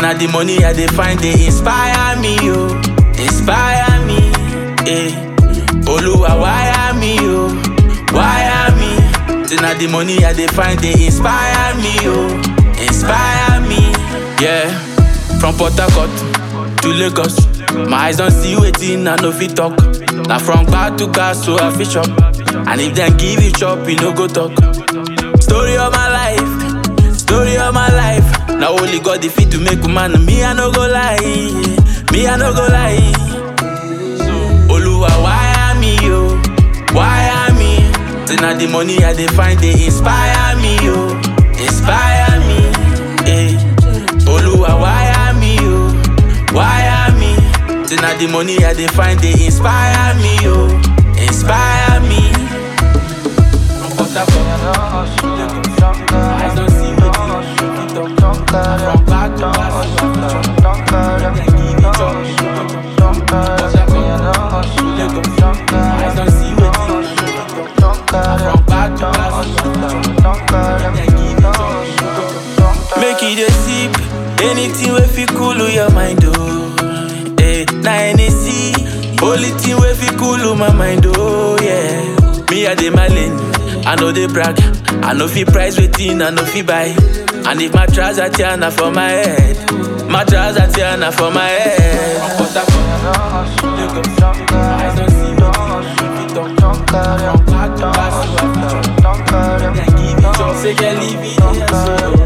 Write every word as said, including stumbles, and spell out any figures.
now the money I dey find, they inspire me, oh. Inspire me, eh. Oluwa, wire me, oh. Wire me. Till now the money I dey find, they inspire me, oh. Inspire me, yeah. From Port Harcourt to Lagos, my eyes don't see waiting, I no fit talk. Now from bar to car, so I fish up. And if them give you chop, you no go talk. Story of my life, story of my life. Now only God the fit to make a man. Me I no go lie, me I no go lie. Oluwa, wire me, oh, wire me. Till now the money I dey find, they inspire me, oh, inspire me, eh. Oluwa, wire me, oh, wire me. Till now the money I dey find, they inspire me, oh, inspire me. From Port Harcourt to Lagos, my eyes don't see wetin you fit talk. From back to back, so I fit chop. Then give you chop, you no go talk. Port Harcourt to Lagos, my eyes don't see wetin you fit talk. From back to back, so I fit chop. Then give you chop, you no go talk. Make you dey sip anything wey fit cool your mind, oh. Eh, na Hennessy, only thing wey fit cool my mind, oh yeah. Me I dey my lane, I know they brag. I know fi price waiting, I know fi buy. And if my trousers tear na for my head, my trousers tear na for my head. From Port Harcourt to Lagos, my eyes don't see wetin you fit talk. From back to back, so I fit chop. Then give you chop, say girl leave it there, so